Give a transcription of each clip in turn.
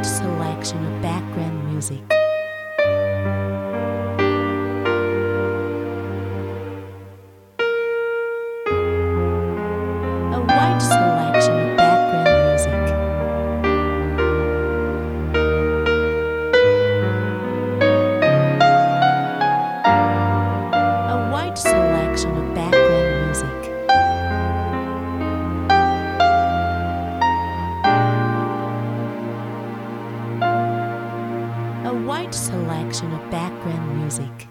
wide selection of background music. A wide selection of background music. A wide selection of background music. A wide selection of background music.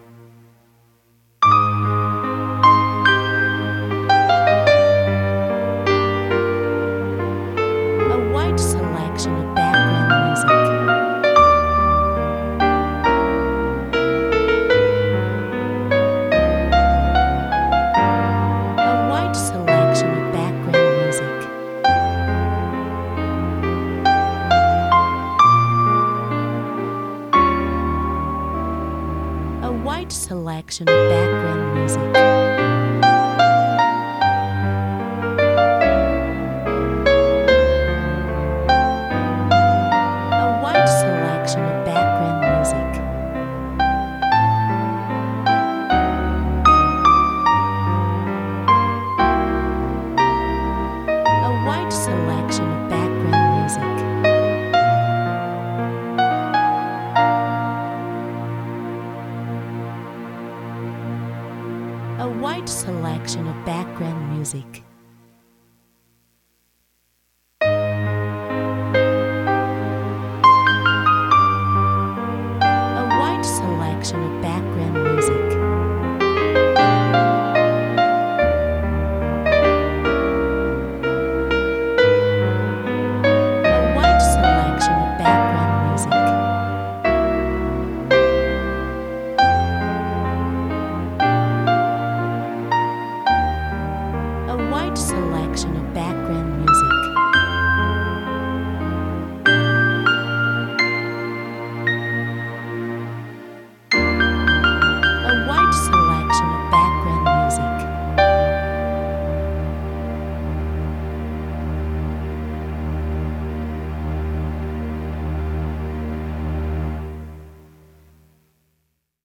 A wide selection of background music. A wide selection of background music. A wide selection of background music. A wide selection of background music. A wide selection of background music. A wide selection of background music.